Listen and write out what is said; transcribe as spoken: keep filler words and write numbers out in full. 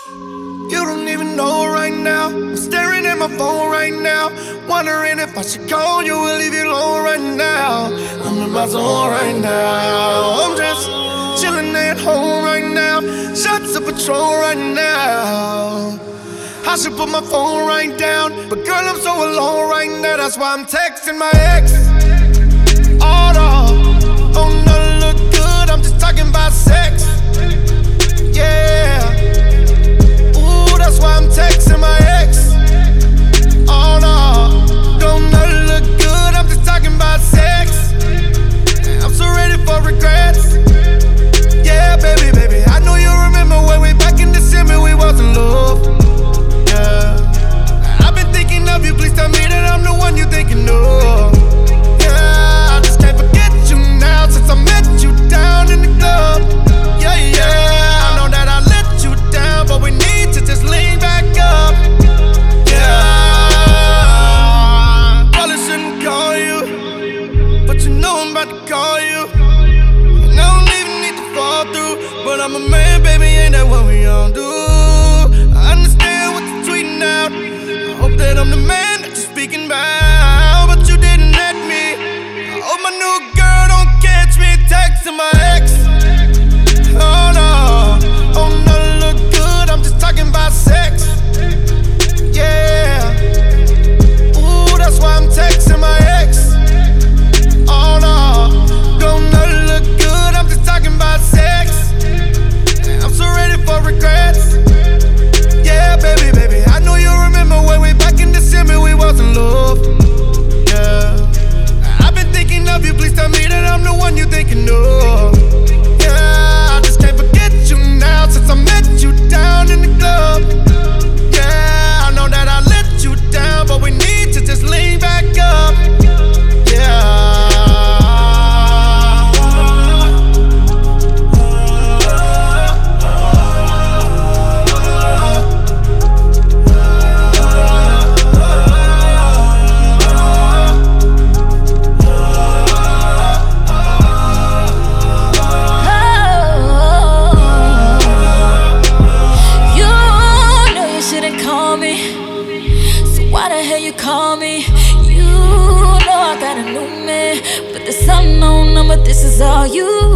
You don't even know right now. I'm staring at my phone right now, wondering if I should call you or leave you alone right now. I'm in my zone right now. I'm just chilling at home right now. Shots of Patrón right now. I should put my phone right down, but girl, I'm so alone right now. That's why I'm texting my ex. Oh no, oh no, look good. I'm just talking about sex. Yeah. Ooh, that's why I'm texting my ex. Oh no, don't not look good. I'm just talking about sex. I'm so ready for regrets. Yeah, baby, baby. I know you remember when we back in December we was in love. Yeah, I've been thinking of you. Please tell me that I'm the one you thinking of. Yeah, I just can't forget you now since I met you down in the club. Yeah, yeah, I know that I let you down, but we need to just lean back up. Yeah, probably shouldn't call you, but you know I'm about to call you. And I don't even need to fall through, but I'm a man, baby, ain't that what we all do? I understand what you're tweeting out. I hope that I'm the man that you're speaking about, but you didn't let me. I hope my new girl don't catch me texting my ex. Oh no, oh no, look good. I'm just talking about sex. Yeah. Ooh, that's why I'm texting my ex. Oh no, don't not look good. I'm just talking about sex. I'm so ready for regrets. Yeah, baby, baby. I know you remember when we back in December we was in love. Yeah, I've been thinking of you. Please tell me that I'm the one you thinking of. Yeah, I just can't forget you now since I met you down in the club. Yeah, I know that I let you down, but we need to just lean back up. Yeah. Why the hell you call me? You know I got a new man, but this unknown number, this is all you